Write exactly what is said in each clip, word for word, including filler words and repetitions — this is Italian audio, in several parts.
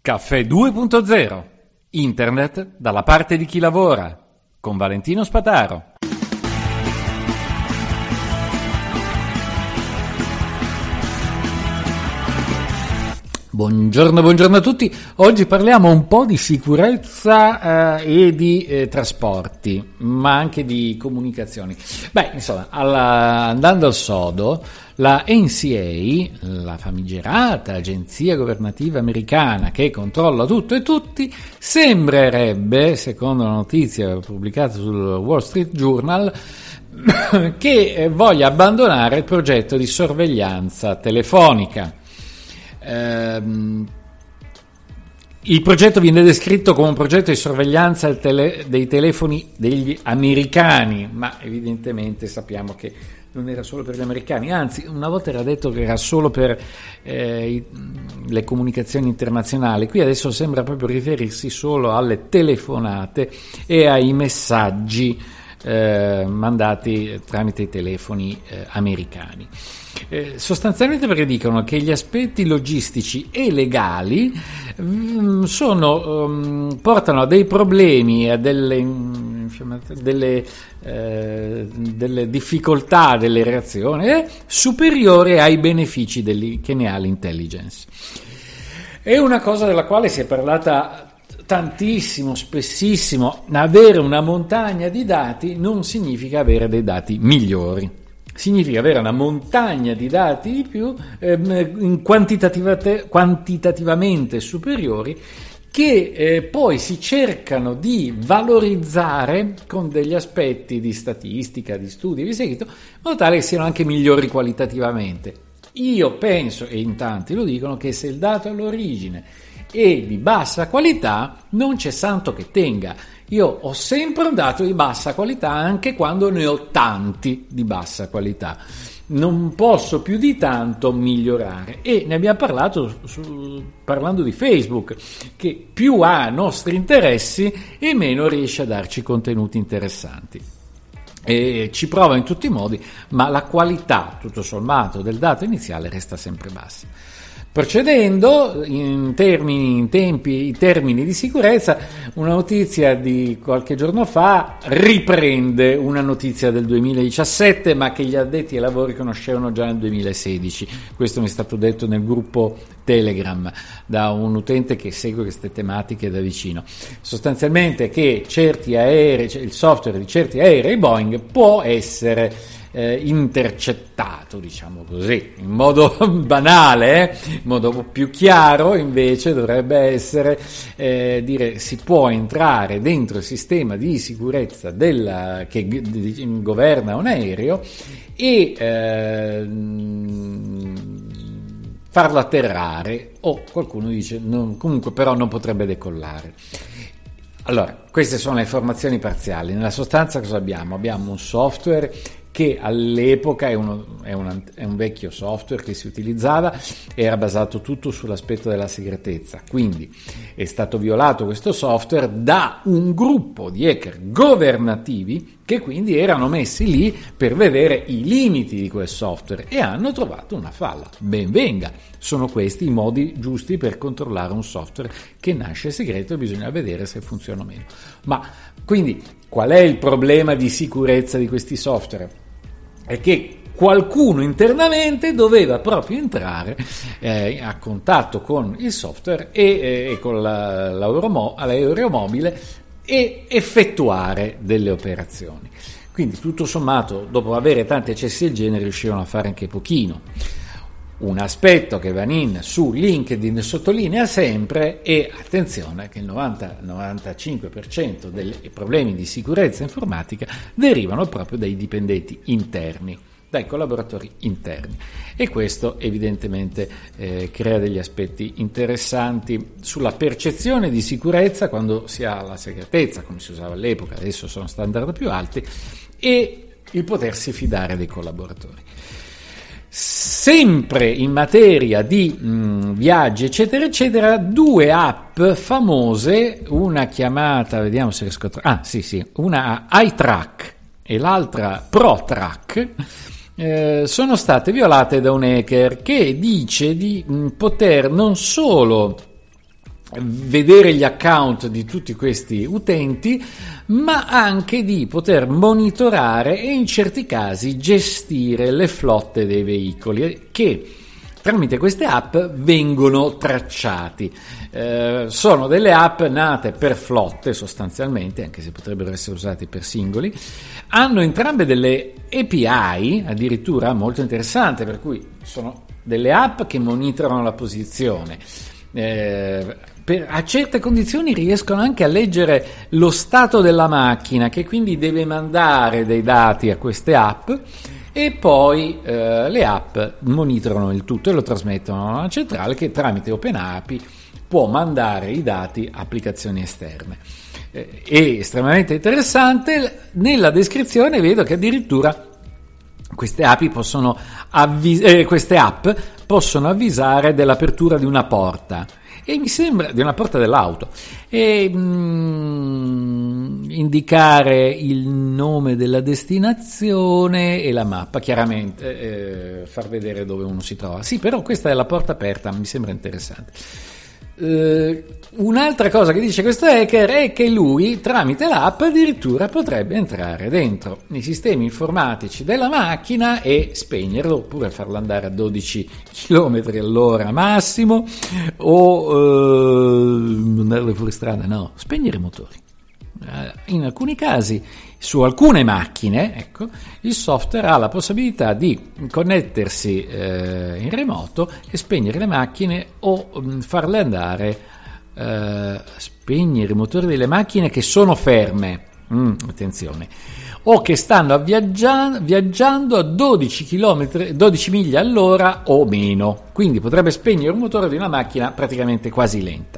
Caffè due punto zero. Internet dalla parte di chi lavora. Con Valentino Spataro. Buongiorno, buongiorno a tutti. Oggi parliamo un po' di sicurezza eh, e di eh, trasporti, ma anche di comunicazioni. Beh, insomma, alla, andando al sodo, la N C A, la famigerata agenzia governativa americana che controlla tutto e tutti, sembrerebbe, secondo una notizia pubblicata sul Wall Street Journal, che voglia abbandonare il progetto di sorveglianza telefonica. Il progetto viene descritto come un progetto di sorveglianza tele, dei telefoni degli americani, ma evidentemente sappiamo che non era solo per gli americani, anzi una volta era detto che era solo per eh, i, le comunicazioni internazionali. Qui adesso sembra proprio riferirsi solo alle telefonate e ai messaggi eh, mandati tramite i telefoni eh, americani. Eh, sostanzialmente perché dicono che gli aspetti logistici e legali mh, sono, um, portano a dei problemi, a delle, delle, eh, delle difficoltà delle reazioni eh, superiori ai benefici degli, che ne ha l'intelligence. È una cosa della quale si è parlata tantissimo, spessissimo. Avere una montagna di dati non significa avere dei dati migliori. Significa avere una montagna di dati di più, eh, quantitativamente, quantitativamente superiori, che eh, poi si cercano di valorizzare con degli aspetti di statistica, di studi e di seguito, in modo tale che siano anche migliori qualitativamente. Io penso, e in tanti lo dicono, che se il dato è all'origine e di bassa qualità, non c'è santo che tenga. Io ho sempre un dato di bassa qualità anche quando ne ho tanti di bassa qualità. Non posso più di tanto migliorare, e ne abbiamo parlato su, parlando di Facebook, che più ha nostri interessi e meno riesce a darci contenuti interessanti. E ci prova in tutti i modi, ma la qualità, tutto sommato, del dato iniziale resta sempre bassa. Procedendo in termini, in tempi, in termini di sicurezza, una notizia di qualche giorno fa riprende una notizia del duemiladiciassette, ma che gli addetti ai lavori conoscevano già nel duemilasedici. Questo mi è stato detto nel gruppo Telegram da un utente che segue queste tematiche da vicino. Sostanzialmente che certi aerei, cioè il software di certi aerei Boeing può essere Eh, intercettato, diciamo così, in modo banale, eh? In modo più chiaro invece dovrebbe essere eh, dire si può entrare dentro il sistema di sicurezza della, che g- d- governa un aereo e eh, farlo atterrare, o qualcuno dice non, comunque però non potrebbe decollare. Allora, queste sono le informazioni parziali. Nella sostanza cosa abbiamo? Abbiamo un software che all'epoca è, uno, è, un, è un vecchio software che si utilizzava, era basato tutto sull'aspetto della segretezza, quindi è stato violato questo software da un gruppo di hacker governativi che quindi erano messi lì per vedere i limiti di quel software e hanno trovato una falla. Ben venga, sono questi i modi giusti per controllare un software che nasce segreto e bisogna vedere se funziona o meno. Ma quindi qual è il problema di sicurezza di questi software? È che qualcuno internamente doveva proprio entrare eh, a contatto con il software e, eh, e con la, l'aeromobile e effettuare delle operazioni. Quindi tutto sommato, dopo avere tanti accessi del genere, riuscivano a fare anche pochino. Un aspetto che Vanin su LinkedIn sottolinea sempre è, attenzione, che il novanta novantacinque per cento dei problemi di sicurezza informatica derivano proprio dai dipendenti interni, dai collaboratori interni, e questo evidentemente eh, crea degli aspetti interessanti sulla percezione di sicurezza quando si ha la segretezza, come si usava all'epoca, adesso sono standard più alti, e il potersi fidare dei collaboratori. Sempre in materia di mh, viaggi eccetera eccetera, due app famose, una chiamata, vediamo se riesco a trovare, ah sì sì, una iTrack e l'altra ProTrack, eh, sono state violate da un hacker che dice di mh, poter non solo vedere gli account di tutti questi utenti, ma anche di poter monitorare e in certi casi gestire le flotte dei veicoli che tramite queste app vengono tracciati. Eh, sono delle app nate per flotte sostanzialmente, anche se potrebbero essere usati per singoli, hanno entrambe delle A P I addirittura molto interessanti, per cui sono delle app che monitorano la posizione. Eh, per, a certe condizioni riescono anche a leggere lo stato della macchina, che quindi deve mandare dei dati a queste app, e poi eh, le app monitorano il tutto e lo trasmettono a una centrale che tramite OpenAPI può mandare i dati a applicazioni esterne. Eh, è estremamente interessante. Nella descrizione vedo che addirittura queste A P I possono avvis- eh, queste app possono avvisare dell'apertura di una porta, e mi sembra di una porta dell'auto, e mm, indicare il nome della destinazione e la mappa, chiaramente eh, far vedere dove uno si trova. Sì, però questa è la porta aperta, mi sembra interessante. Uh, un'altra cosa che dice questo hacker è che lui tramite l'app addirittura potrebbe entrare dentro i sistemi informatici della macchina e spegnerlo, oppure farlo andare a dodici chilometri all'ora massimo, o uh, andarle fuori strada, no, spegnere i motori. In alcuni casi, su alcune macchine, ecco, il software ha la possibilità di connettersi eh, in remoto e spegnere le macchine o mh, farle andare, eh, spegnere i motori delle macchine che sono ferme, mm, attenzione, o che stanno viaggiando, viaggiando a dodici chilometri, dodici miglia all'ora o meno. Quindi potrebbe spegnere un motore di una macchina praticamente quasi lenta.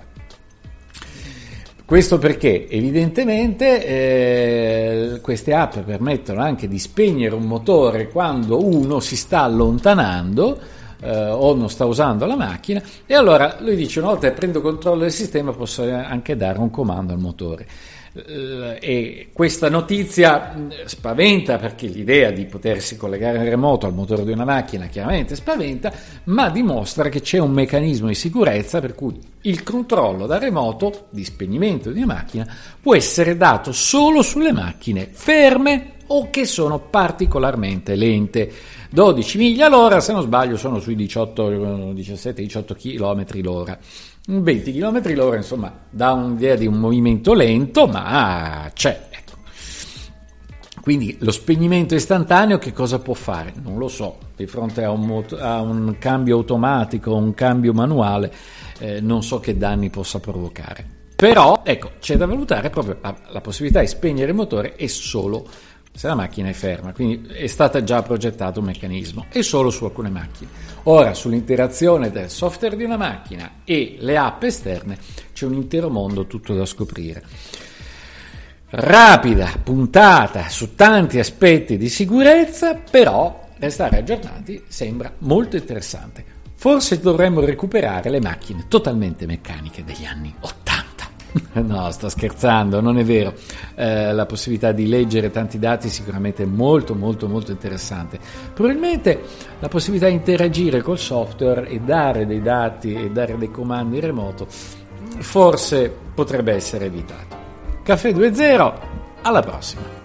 Questo perché evidentemente eh, queste app permettono anche di spegnere un motore quando uno si sta allontanando eh, o non sta usando la macchina, e allora lui dice: una volta che prendo controllo del sistema posso anche dare un comando al motore. E questa notizia spaventa, perché l'idea di potersi collegare in remoto al motore di una macchina chiaramente spaventa, ma dimostra che c'è un meccanismo di sicurezza per cui il controllo da remoto di spegnimento di una macchina può essere dato solo sulle macchine ferme o che sono particolarmente lente. dodici miglia all'ora, se non sbaglio sono sui diciotto, diciassette diciotto chilometri l'ora. venti chilometri l'ora, insomma, dà un'idea di un movimento lento, ma c'è. Ecco. Quindi lo spegnimento istantaneo che cosa può fare? Non lo so. Di fronte a un, mot- a un cambio automatico, un cambio manuale, eh, non so che danni possa provocare. Però, ecco, c'è da valutare proprio la, la possibilità di spegnere il motore e solo se la macchina è ferma, quindi è stata già progettato un meccanismo, e solo su alcune macchine. Ora, sull'interazione del software di una macchina e le app esterne c'è un intero mondo tutto da scoprire. Rapida puntata su tanti aspetti di sicurezza, però restare aggiornati sembra molto interessante. Forse dovremmo recuperare le macchine totalmente meccaniche degli anni ottanta. No, sto scherzando, non è vero. Eh, la possibilità di leggere tanti dati sicuramente è molto molto molto interessante. Probabilmente la possibilità di interagire col software e dare dei dati e dare dei comandi in remoto forse potrebbe essere evitato. Caffè due zero, alla prossima.